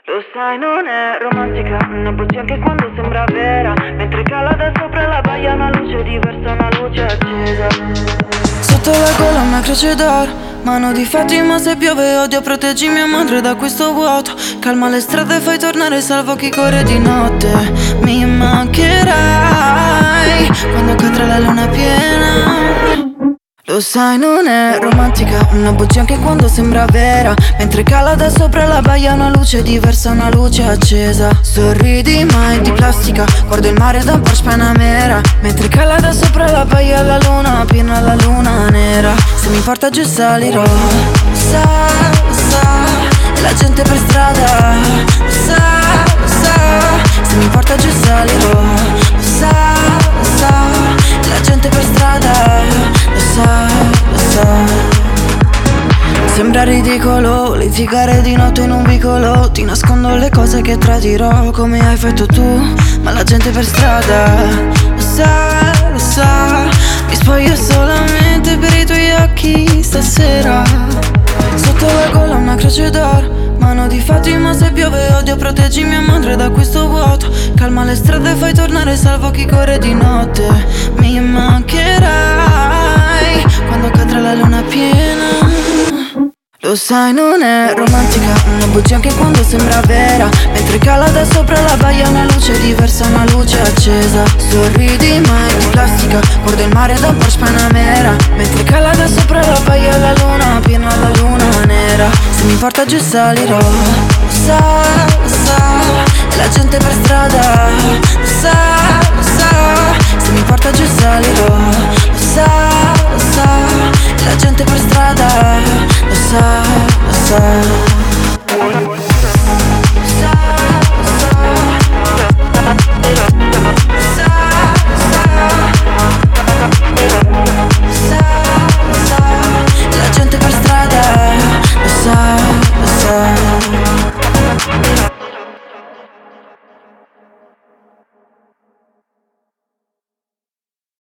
Lo sai, non è romantica, una bugia anche quando sembra vera. Mentre cala da sopra la baia una luce diversa, una luce accesa. Sotto la gola una croce d'oro, mano di Fatima, se piove odio, proteggi mia madre da questo vuoto. Calma le strade, fai tornare salvo chi corre di notte. Mi mancherai quando cadrà la luna piena. Lo sai, non è romantica, una bugia anche quando sembra vera. Mentre cala da sopra la baia una luce diversa, una luce accesa. Sorridi mai di plastica, guardo il mare da un Porsche Panamera. Mentre cala da sopra la baia la luna piena, la luna nera. Se mi porta giù salirò, sa, e la gente per strada, sa, se mi porta giù salirò, sa, e la gente per strada, lo sa. Sembra ridicolo litigare di notte in un vicolo. Ti nascondo le cose che tradirò, come hai fatto tu. Ma la gente per strada lo sa. Mi spoglio solamente per i tuoi occhi stasera. Sotto la gola una croce d'oro, mano di Fatima, se piove odio, proteggi mia madre da questo vuoto. Calma le strade, fai tornare salvo chi corre di notte. Mi mancherai quando cadrà la luna piena. Lo sai, non è romantica, una bugia anche quando sembra vera. Mentre cala da sopra la baia una luce diversa, una luce accesa. Sorridi mai di plastica, guardo il mare da un Porsche Panamera. Mentre cala da sopra la baia la luna piena, la luna nera. Se mi porta giù salirò, sa, e la gente per strada, sa, se mi porta giù salirò, sa, e la gente per strada, lo sa.